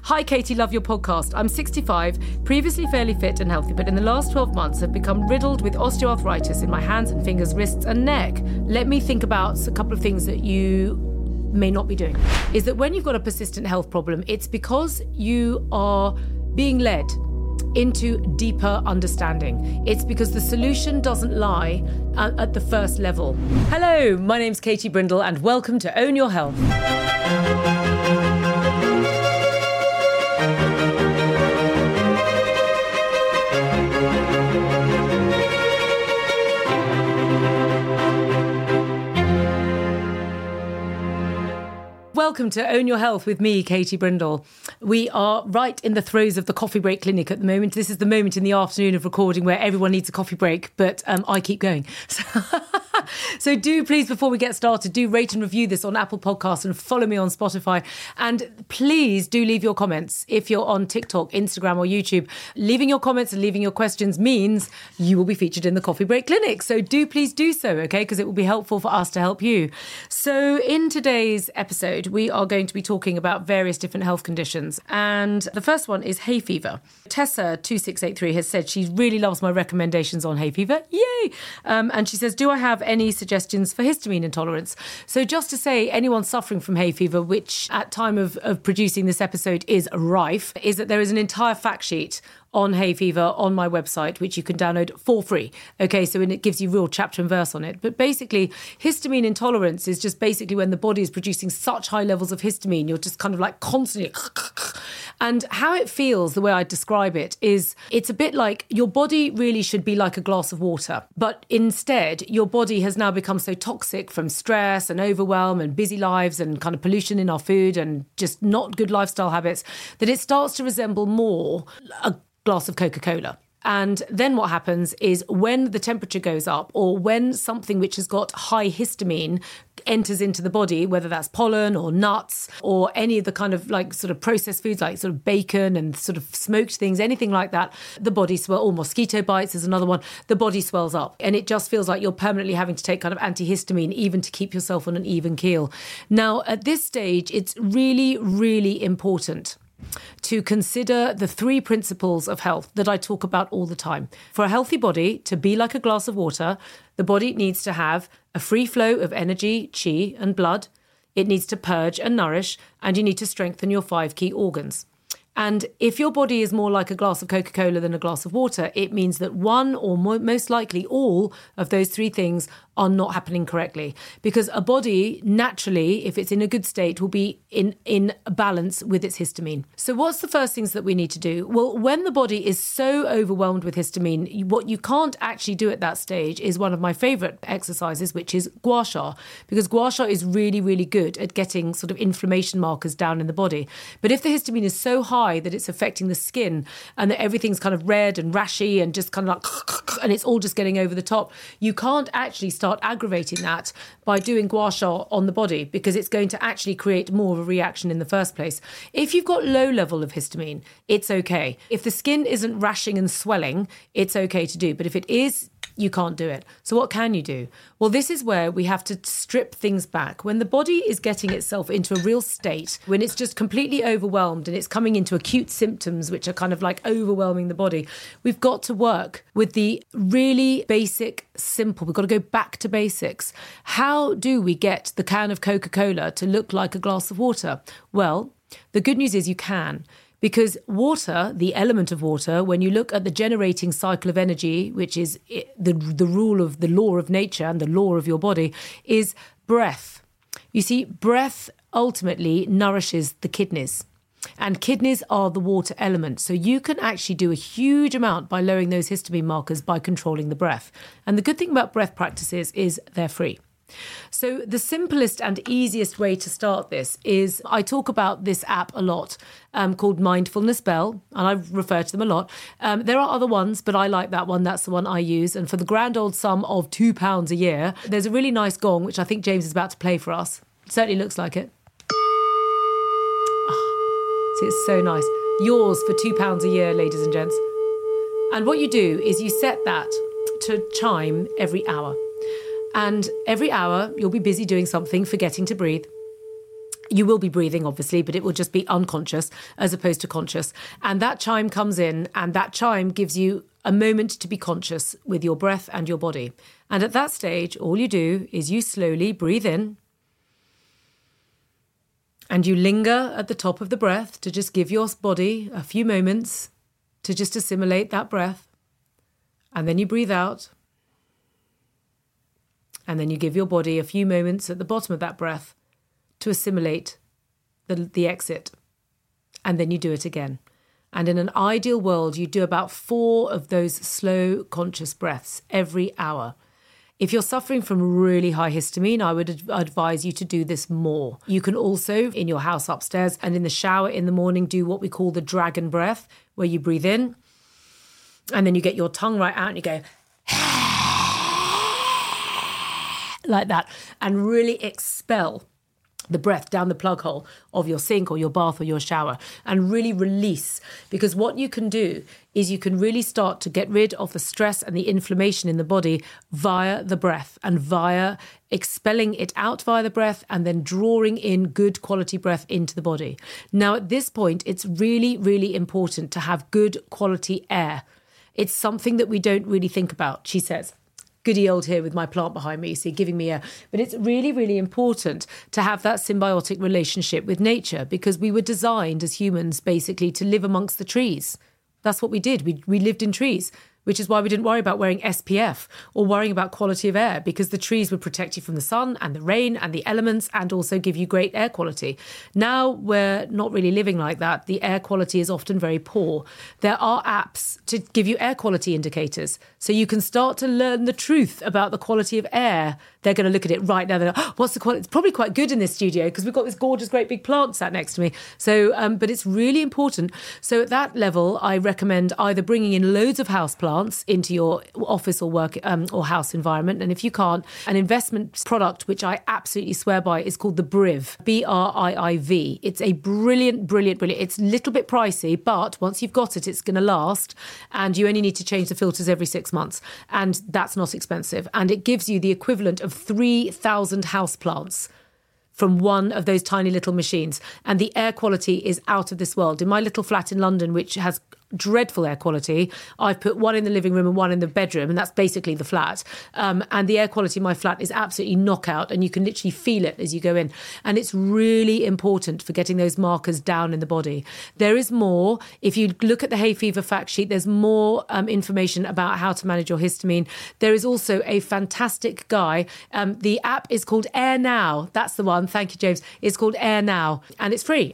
Hi, Katie, love your podcast. I'm 65, previously fairly fit and healthy, but in the last 12 months have become riddled with osteoarthritis in my hands and fingers, wrists and neck. Let me think about a couple of things that you may not be doing. Is that when you've got a persistent health problem, it's because you are being led into deeper understanding. It's because the solution doesn't lie at the first level. Hello, my name's Katie Brindle and welcome to Own Your Health. Welcome to Own Your Health with me, Katie Brindle. We are right in the throes of the coffee break clinic at the moment. This is the moment in the afternoon of recording where everyone needs a coffee break, but I keep going. So do please, before we get started, do rate and review this on Apple Podcasts and follow me on Spotify. And please do leave your comments if you're on TikTok, Instagram or YouTube. Leaving your comments and leaving your questions means you will be featured in the coffee break clinic. So do please do so, okay? Because it will be helpful for us to help you. So in today's episode, we are going to be talking about various different health conditions. And the first one is hay fever. Tessa2683 has said she really loves my recommendations on hay fever. Yay! And she says, do I have any suggestions for histamine intolerance? So just to say, anyone suffering from hay fever, which at time of producing this episode is rife, is that there is an entire fact sheet on hay fever on my website, which you can download for free. Okay, so it gives you real chapter and verse on it. But basically, histamine intolerance is just basically when the body is producing such high levels of histamine, you're just kind of like constantly... And how it feels, the way I describe it, is it's a bit like your body really should be like a glass of water. But instead, your body has now become so toxic from stress and overwhelm and busy lives and kind of pollution in our food and just not good lifestyle habits that it starts to resemble more a glass of Coca-Cola. And then what happens is when the temperature goes up or when something which has got high histamine enters into the body, whether that's pollen or nuts or any of the kind of like sort of processed foods like sort of bacon and sort of smoked things, anything like that, the body swells, or mosquito bites is another one, the body swells up. And it just feels like you're permanently having to take kind of antihistamine even to keep yourself on an even keel. Now, at this stage, it's really, really important to consider the three principles of health that I talk about all the time. For a healthy body to be like a glass of water, the body needs to have a free flow of energy, chi and blood. It needs to purge and nourish, and you need to strengthen your 5 key organs. And if your body is more like a glass of Coca-Cola than a glass of water, it means that one or most likely all of those three things are not happening correctly. Because a body, naturally, if it's in a good state, will be in balance with its histamine. So what's the first things that we need to do? Well, when the body is so overwhelmed with histamine, what you can't actually do at that stage is one of my favourite exercises, which is gua sha. Because gua sha is really, really good at getting sort of inflammation markers down in the body. But if the histamine is so high that it's affecting the skin and that everything's kind of red and rashy and just kind of like, and it's all just getting over the top, you can't actually start aggravating that by doing gua sha on the body because it's going to actually create more of a reaction in the first place. If you've got low level of histamine, it's okay. If the skin isn't rashing and swelling, it's okay to do. But if it is, you can't do it. So what can you do? Well, this is where we have to strip things back. When the body is getting itself into a real state, when it's just completely overwhelmed and it's coming into acute symptoms, which are kind of like overwhelming the body, we've got to work with the really basic, simple. We've got to go back to basics. How do we get the can of Coca-Cola to look like a glass of water? Well, the good news is you can. Because water, the element of water, when you look at the generating cycle of energy, which is the rule of the law of nature and the law of your body, is breath. You see, breath ultimately nourishes the kidneys. And kidneys are the water element. So you can actually do a huge amount by lowering those histamine markers by controlling the breath. And the good thing about breath practices is they're free. So the simplest and easiest way to start this is, I talk about this app a lot called Mindfulness Bell, and I refer to them a lot. There are other ones, but I like that one. That's the one I use. And for the grand old sum of £2 a year, there's a really nice gong, which I think James is about to play for us. It certainly looks like it. Oh, see, it's so nice. Yours for £2 a year, ladies and gents. And what you do is you set that to chime every hour. And every hour, you'll be busy doing something, forgetting to breathe. You will be breathing, obviously, but it will just be unconscious as opposed to conscious. And that chime comes in, and that chime gives you a moment to be conscious with your breath and your body. And at that stage, all you do is you slowly breathe in, and you linger at the top of the breath to just give your body a few moments to just assimilate that breath. And then you breathe out. And then you give your body a few moments at the bottom of that breath to assimilate the exit. And then you do it again. And in an ideal world, you do about 4 of those slow, conscious breaths every hour. If you're suffering from really high histamine, I would advise you to do this more. You can also, in your house upstairs and in the shower in the morning, do what we call the dragon breath, where you breathe in and then you get your tongue right out and you go like that and really expel the breath down the plug hole of your sink or your bath or your shower and really release. Because what you can do is you can really start to get rid of the stress and the inflammation in the body via the breath and via expelling it out via the breath and then drawing in good quality breath into the body. Now, at this point, it's really, really important to have good quality air. It's something that we don't really think about, she says. Goody old here with my plant behind me, you see, giving me air. But it's really, really important to have that symbiotic relationship with nature because we were designed as humans basically to live amongst the trees. That's what we did. We lived in trees, which is why we didn't worry about wearing SPF or worrying about quality of air because the trees would protect you from the sun and the rain and the elements and also give you great air quality. Now we're not really living like that. The air quality is often very poor. There are apps to give you air quality indicators so you can start to learn the truth about the quality of air. They're going to look at it right now. They're like, oh, what's the quality? It's probably quite good in this studio because we've got this gorgeous, great big plant sat next to me. So, but it's really important. So at that level, I recommend either bringing in loads of houseplants into your office or work or house environment. And if you can't, an investment product, which I absolutely swear by, is called the Briv, BRIIV. It's a brilliant. It's a little bit pricey, but once you've got it, it's going to last. And you only need to change the filters every 6 months. And that's not expensive. And it gives you the equivalent of 3,000 houseplants from one of those tiny little machines. And the air quality is out of this world. In my little flat in London, which has dreadful air quality, I've put one in the living room and one in the bedroom, and that's basically the flat. And the air quality in my flat is absolutely knockout, and you can literally feel it as you go in. And it's really important for getting those markers down in the body. There is more. If you look at the hay fever fact sheet, there's more information about how to manage your histamine. There is also a fantastic guy. The app is called Air Now. That's the one. Thank you, James. It's called Air Now, and it's free.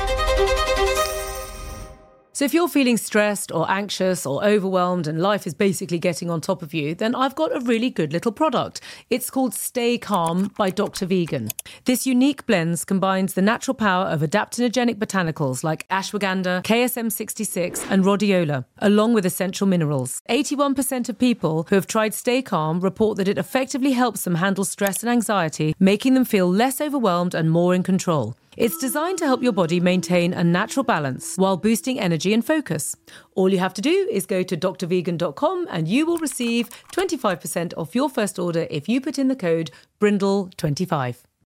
So if you're feeling stressed or anxious or overwhelmed and life is basically getting on top of you, then I've got a really good little product. It's called Stay Calm by Dr. Vegan. This unique blend combines the natural power of adaptogenic botanicals like ashwagandha, KSM-66 and rhodiola, along with essential minerals. 81% of people who have tried Stay Calm report that it effectively helps them handle stress and anxiety, making them feel less overwhelmed and more in control. It's designed to help your body maintain a natural balance while boosting energy and focus. All you have to do is go to drvegan.com and you will receive 25% off your first order if you put in the code Brindle25.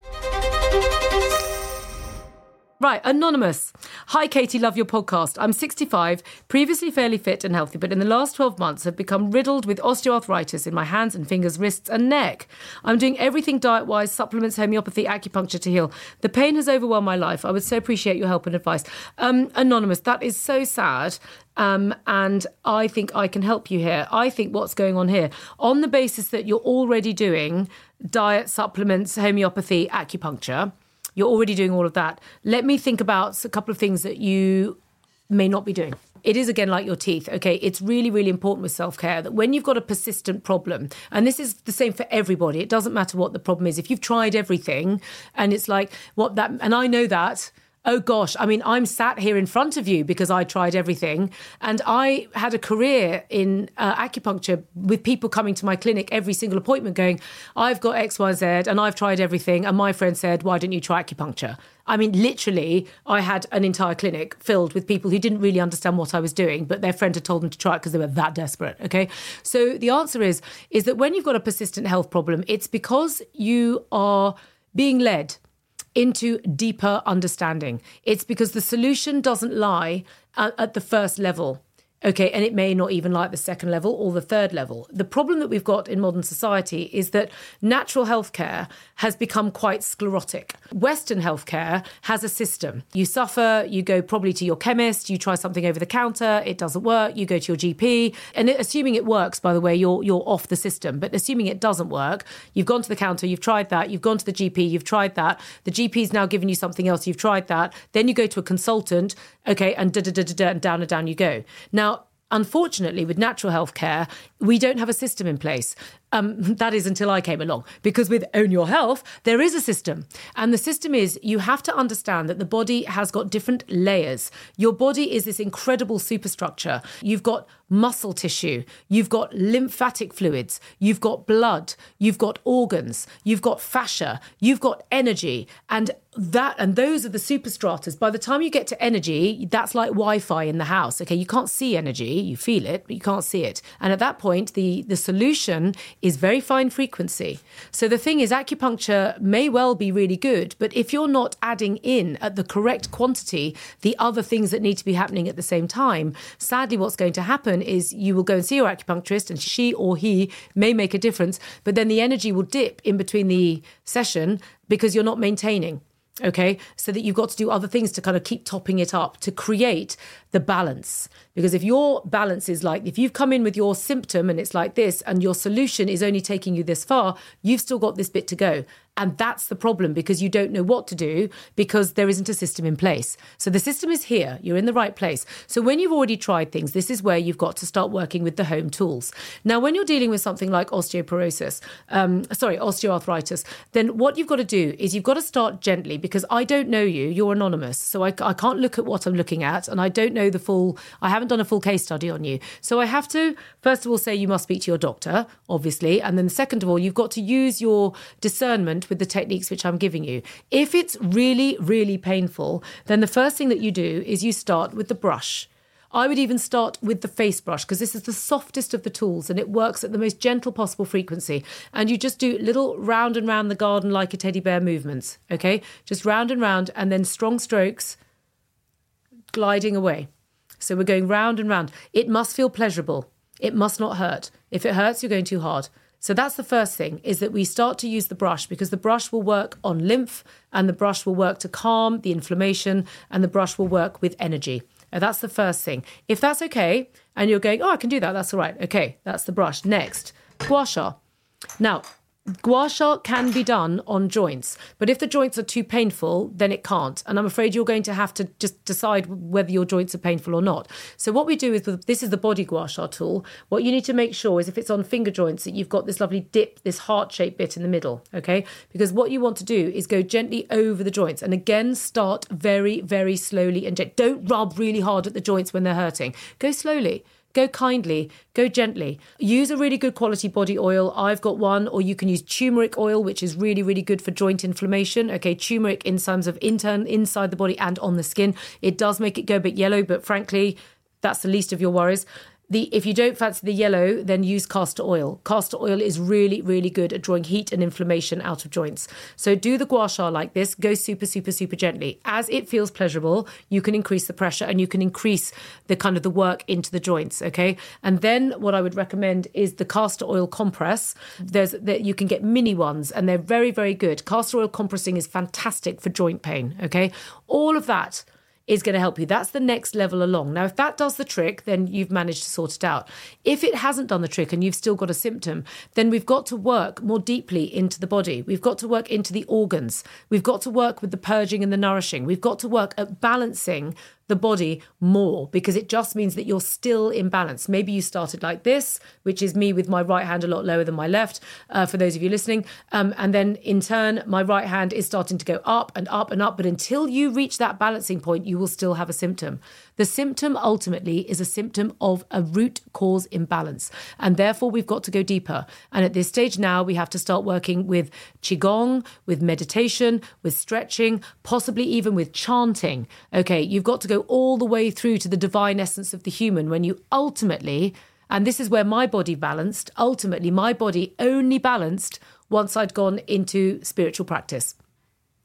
Right, Anonymous. Hi, Katie, love your podcast. I'm 65, previously fairly fit and healthy, but in the last 12 months have become riddled with osteoarthritis in my hands and fingers, wrists and neck. I'm doing everything diet-wise, supplements, homeopathy, acupuncture to heal. The pain has overwhelmed my life. I would so appreciate your help and advice. Anonymous, that is so sad. And I think I can help you here. I think what's going on here, on the basis that you're already doing diet, supplements, homeopathy, acupuncture, you're already doing all of that. Let me think about a couple of things that you may not be doing. It is, again, like your teeth, okay? It's really, really important with self-care that when you've got a persistent problem, and this is the same for everybody, it doesn't matter what the problem is. If you've tried everything and it's like, and I know that, oh gosh, I mean, I'm sat here in front of you because I tried everything. And I had a career in acupuncture with people coming to my clinic every single appointment going, I've got X, Y, Z, and I've tried everything. And my friend said, why don't you try acupuncture? I mean, literally, I had an entire clinic filled with people who didn't really understand what I was doing, but their friend had told them to try it because they were that desperate, okay? So the answer is that when you've got a persistent health problem, it's because you are being led into deeper understanding. It's because the solution doesn't lie at the first level. Okay, and it may not even lie at the second level or the third level. The problem that we've got in modern society is that natural healthcare has become quite sclerotic. Western healthcare has a system. You suffer, you go probably to your chemist, you try something over the counter, it doesn't work, you go to your GP. And assuming it works, by the way, you're off the system. But assuming it doesn't work, you've gone to the counter, you've tried that, you've gone to the GP, you've tried that. The GP's now given you something else, you've tried that. Then you go to a consultant, okay, and and down and down you go. Now, unfortunately, with natural health care, we don't have a system in place. That is until I came along. Because with Own Your Health, there is a system. And the system is you have to understand that the body has got different layers. Your body is this incredible superstructure. You've got muscle tissue. You've got lymphatic fluids. You've got blood. You've got organs. You've got fascia. You've got energy. And those are the superstratas. By the time you get to energy, that's like Wi-Fi in the house. Okay, you can't see energy. You feel it, but you can't see it. And at that point, the solution is very fine frequency. So the thing is, acupuncture may well be really good, but if you're not adding in at the correct quantity the other things that need to be happening at the same time, sadly what's going to happen is you will go and see your acupuncturist and she or he may make a difference, but then the energy will dip in between the session because you're not maintaining. Okay, so that you've got to do other things to kind of keep topping it up to create the balance. Because if your balance is like, if you've come in with your symptom and it's like this and your solution is only taking you this far, you've still got this bit to go. And that's the problem because you don't know what to do because there isn't a system in place. So the system is here. You're in the right place. So when you've already tried things, this is where you've got to start working with the home tools. Now, when you're dealing with something like osteoarthritis, then what you've got to do is you've got to start gently because I don't know you. You're anonymous. So I can't look at what I'm looking at and I don't know I haven't done a full case study on you. So I have to, first of all, say you must speak to your doctor, obviously. And then second of all, you've got to use your discernment with the techniques which I'm giving you. If it's really, really painful, then the first thing that you do is you start with the brush. I would even start with the face brush because this is the softest of the tools and it works at the most gentle possible frequency. And you just do little round and round the garden like a teddy bear movements, okay? Just round and then strong strokes gliding away. So we're going round and round. It must feel pleasurable. It must not hurt. If it hurts, you're going too hard. So that's the first thing, is that we start to use the brush because the brush will work on lymph and the brush will work to calm the inflammation and the brush will work with energy. And that's the first thing. If that's okay, and you're going, oh, I can do that, that's all right. Okay, that's the brush. Next, gua sha. Now, gua sha can be done on joints, but if the joints are too painful, then it can't. And I'm afraid you're going to have to just decide whether your joints are painful or not. So what we do is, this is the body gua sha tool. What you need to make sure is if it's on finger joints that you've got this lovely dip, this heart-shaped bit in the middle, okay? Because what you want to do is go gently over the joints. And again, start very, very slowly and don't rub really hard at the joints when they're hurting. Go slowly. Go kindly, go gently. Use a really good quality body oil. I've got one, or you can use turmeric oil, which is really, really good for joint inflammation. Okay, turmeric in terms of inside the body and on the skin. It does make it go a bit yellow, but frankly, that's the least of your worries. If you don't fancy the yellow, then use castor oil. Castor oil is really, really good at drawing heat and inflammation out of joints. So do the gua sha like this. Go super, super, super gently. As it feels pleasurable, you can increase the pressure and you can increase the kind of the work into the joints, okay? And then what I would recommend is the castor oil compress. You can get mini ones and they're very, very good. Castor oil compressing is fantastic for joint pain, okay? All of that is going to help you. That's the next level along. Now, if that does the trick, then you've managed to sort it out. If it hasn't done the trick and you've still got a symptom, then we've got to work more deeply into the body. We've got to work into the organs. We've got to work with the purging and the nourishing. We've got to work at balancing the body more because it just means that you're still in balance. Maybe you started like this, which is me with my right hand a lot lower than my left, for those of you listening. And then in turn, my right hand is starting to go up and up and up. But until you reach that balancing point, you will still have a symptom. The symptom ultimately is a symptom of a root cause imbalance. And therefore, we've got to go deeper. And at this stage now, we have to start working with Qigong, with meditation, with stretching, possibly even with chanting. Okay, you've got to go all the way through to the divine essence of the human when you ultimately, and this is where my body balanced, ultimately my body only balanced once I'd gone into spiritual practice.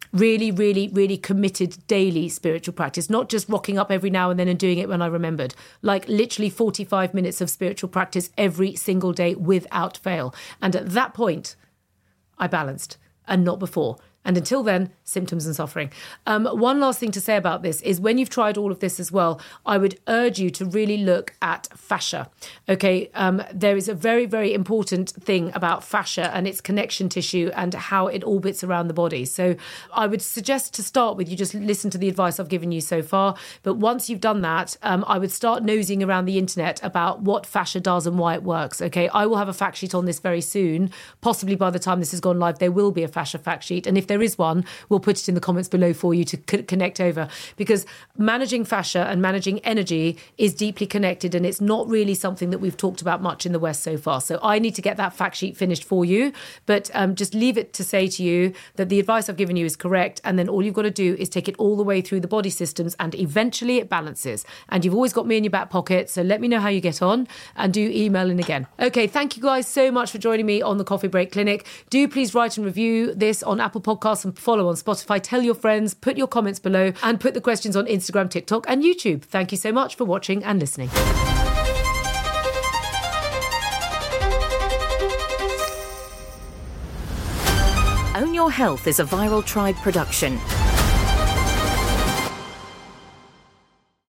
really, really, really committed daily spiritual practice, not just rocking up every now and then and doing it when I remembered, like literally 45 minutes of spiritual practice every single day without fail. And at that point, I balanced, and not before. And until then, symptoms and suffering. One last thing to say about this is when you've tried all of this as well, I would urge you to really look at fascia. Okay, there is a very, very important thing about fascia and its connection tissue and how it orbits around the body. So I would suggest to start with, you just listen to the advice I've given you so far. But once you've done that, I would start nosing around the internet about what fascia does and why it works. Okay, I will have a fact sheet on this very soon. Possibly by the time this has gone live, there will be a fascia fact sheet. And if there is one, we'll put it in the comments below for you to connect over, because managing fascia and managing energy is deeply connected, and it's not really something that we've talked about much in the West so far. So I need to get that fact sheet finished for you, but just leave it to say to you that the advice I've given you is correct, and then all you've got to do is take it all the way through the body systems, and eventually it balances. And you've always got me in your back pocket, so let me know how you get on, and do email in again. Okay, thank you guys so much for joining me on the Coffee Break Clinic. Do please write and review this on Apple Podcasts and follow on Spotify. Tell your friends, put your comments below, and put the questions on Instagram, TikTok and YouTube. Thank you so much for watching and listening. Own Your Health is a Viral Tribe production.